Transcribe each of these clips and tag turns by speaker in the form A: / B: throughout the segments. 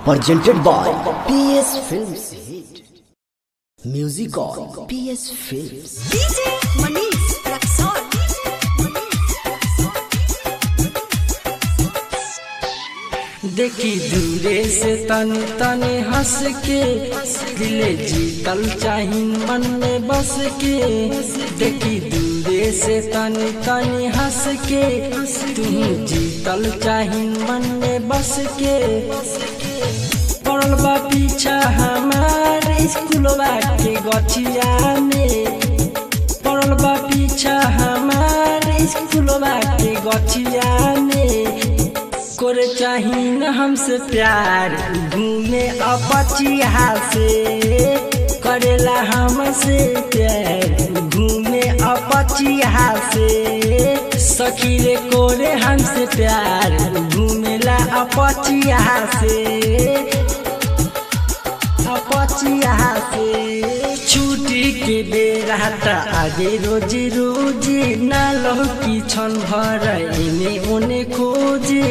A: presented by PS Films Hit. Music on PS Films.
B: DJ Manish Raksol.
C: देखी दूरे से तनी तनी हंस के दिले जीतल चाहिन मन में बस के। देखी दूरे से तनी तनी हंस के तुम जीतल चाहिन मन में बस के। पड़ल बा पीछा हमार स्कूलवा के गठिया में, पड़ल बा पीछा हमार स्कूलवा के गठिया में। करे चाहिन हमसे प्यार घूमे अपचिया से, करेला हमसे प्यार घूमे अपचिया से। सखी रे कोरे हमसे प्यार घूमेला अपचिया से, अपचिया से। छुट्टी के बेरा त आगे रोजी रोजी ना लौकी छन भर इने ओने खोजे,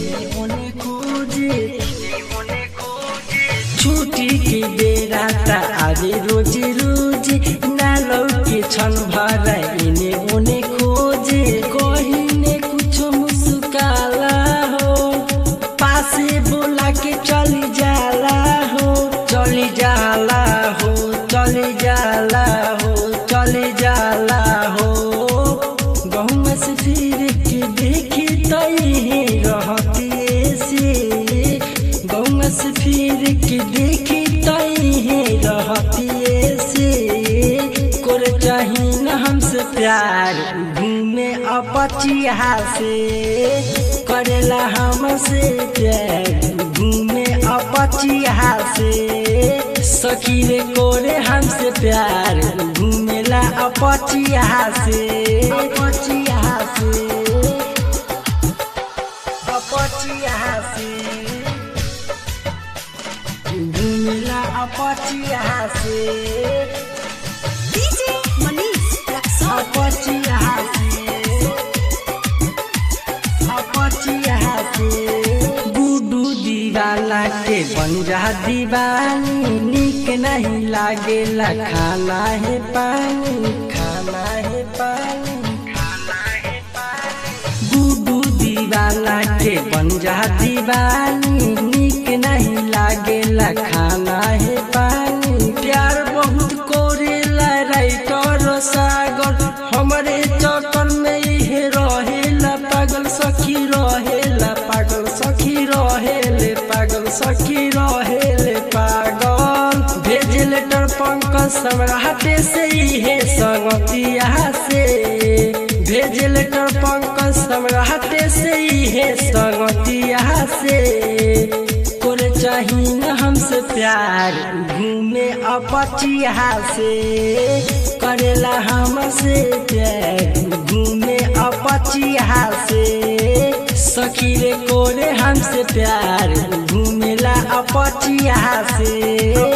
C: छुट्टी के बेरा त आगे रोजी रोजी ना लौकी छन भर इने ओने खोजे। कहिने कुछ मुस्काला हो, पासे बोला के चली जाला हो, चली जाला हो, चली जाला हो, चली जाला हो। गहुम से फिर के देखी तई रहती से, गहुम से फिर के देखी तई रहती से। कर चाहिन हमसे प्यार घूमे अपचिया से, करेला हमसे प्यार घूमे अपचिया से। सखी रे कोरे हमसे प्यार घूमेला अपचिया से, अपचिया से, अपचिया से। घूमेला अपचिया से,
B: DJ Manish Raksol.
C: अपचिया से, अपचिया से। गुडू दीवाना के बन जा दीवानी, निक नहीं लागेला खाना है पानी, खाना है पानी, खाना है पानी। गुडू दीवाना के बन जा दीवानी, निक नहीं लागेला खाना है पानी। प्यार बहुत कोरेला राइटर सागर, हमरे चक्कर में ये रहेला पागल। सखी रहेला पागल, सखी रहेले पागल, सखी रहेले पागल। भेज लेटर पंकज सम्राटे से है संगतिया से, भेज लेटर पंकज सम्राटे से है संगतिया से। करे चाहिन हमसे प्यार घूमे अपचिया से, करेला हमसे प्यार घूमे अपचिया से। सखी रे कोरे हमसे प्यार घूमेला अपचिया से।